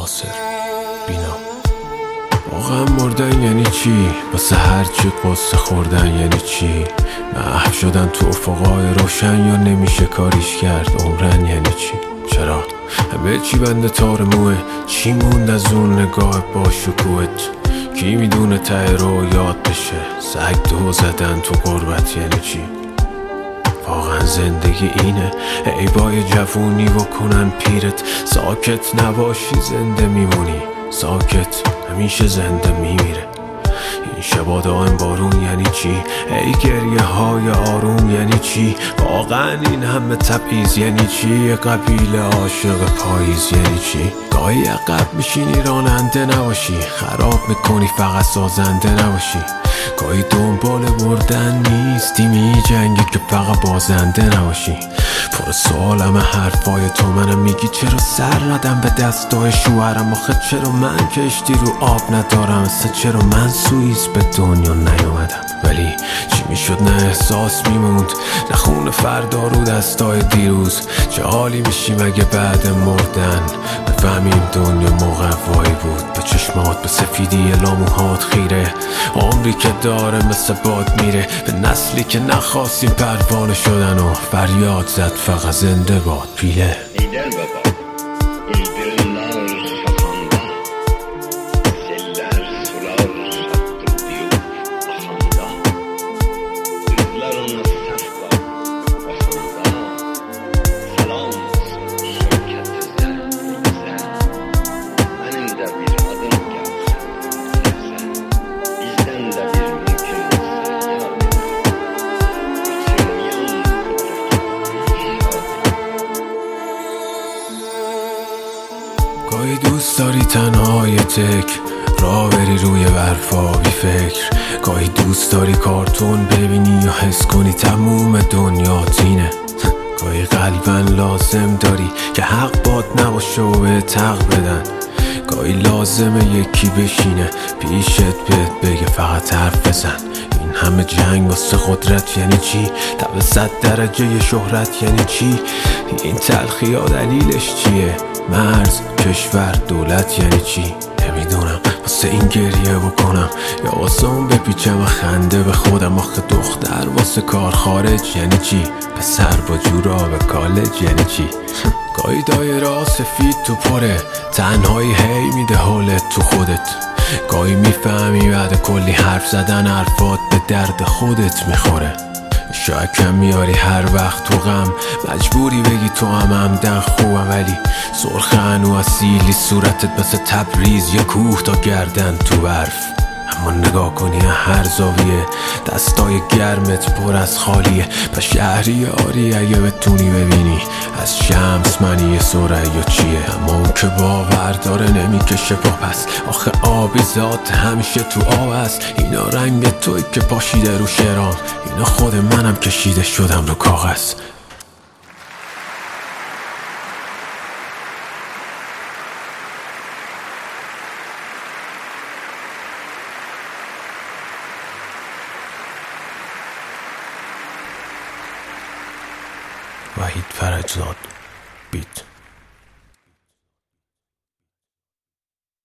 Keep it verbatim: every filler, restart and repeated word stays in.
یاسر بینا. واقعا مردن یعنی چی؟ واسه هرچی قصه خوردن یعنی چی؟ محو شدن تو افقای روشن یا نمیشه کاریش کرد عمرن یعنی چی؟ چرا؟ همه چی بنده تار موه؟ چی موند از اون نگاه با شکوهت؟ کی میدونه ته رو یاد بشه؟ سگ دو زدن تو غربت یعنی چی؟ واقعا زندگی اینه؟ ای بای جوونی بکنن پیرت، ساکت نباشی زنده میمونی، ساکت همیشه زنده میمیره. این شبا دائم بارون یعنی چی؟ ای گریه های آروم یعنی چی؟ واقعا این همه تبعیض یعنی چی؟ قبیله عاشق پاییز یعنی چی؟ گاهی عقب میشینی راننده نباشی، خراب میکنی فقط سازنده نباشی. گاهی دنبال بردن نیستی میجنگی که فقط بازنده نباشی. پر سوالم حرفای تو، منم میگی چرا سر ندم به دستای شوهرم؟ آخه چرا من کشتی رو آب ندارم؟ اصلا چرا من سوئیس به دنیا نیومدم؟ ولی چی میشد نه احساس میموند، نه خون فردا رو دستای دیروز. چه حالی میشیم اگه بعد مردن بفهمیم دنیا مقوایی بود؟ به چشمات به سفیدی لاموهات خیره، عمری که داره مثل باد میره. به نسلی که نخواستیم پروانه شدن و فریاد زد فقط زنده باد پیله. گاهی دوست داری تنهای تک راه بری روی برفا بی فکر، گاهی دوست داری کارتون ببینی یا حس کنی تموم دنیا تینه. گاهی قلبن لازم داری که حق باد نباشه و به تق بدن، گاهی لازمه یکی بشینه پیشت بهت بگه فقط حرف بزن. این همه جنگ واسه قدرت یعنی چی؟ تا به صد درجه شهرت یعنی چی؟ این تلخی ها دلیلش چیه؟ مرز، کشور، دولت یعنی چی؟ نمیدونم واسه این گریه بکنم یا واسه اون بپیچم و خنده به خودم. آخه دختر واسه کار خارج یعنی چی؟ پسر با جورا به کالج یعنی چی؟ گاهی دایره سفید تو پره، تنهایی هی میده حالت تو خودت. گاهی میفهمی بعد کلی حرف زدن حرفات به درد خودت میخوره. شاید کم میاری هر وقت تو غم، مجبوری بگی تو هم همدن خوبم، ولی سرخ هنو اصیلی صورتت مثل تبریز یا کوه تا گردن تو برف. اما نگاه کنی هر زاویه دستای گرمت پر از خالیه. پس شهری آری اگه بتونی ببینی از شمس منی ثریا چیه؟ اما اون که باور داره نمیکشه پا پس، آخه آبی ذات همیشه تو آب است. اینا رنگ توی که پاشیده رو شرام، اینا خود منم کشیده شدم رو کاغذ. وحید فرجزاد.